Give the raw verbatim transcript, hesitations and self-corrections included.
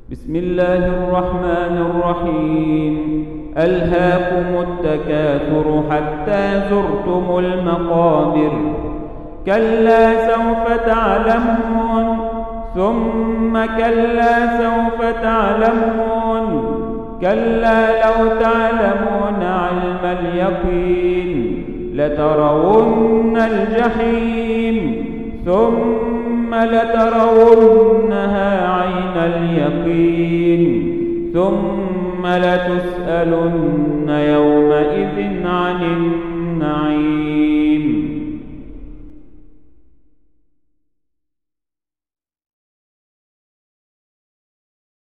بسم الله الرحمن الرحيم. ألهاكم التكاثر حتى زرتم المقابر. كلا سوف تعلمون ثم كلا سوف تعلمون كلا لو تعلمون علم اليقين لترون الجحيم ثم لترونها عين اليقين ثم لتسألن يوم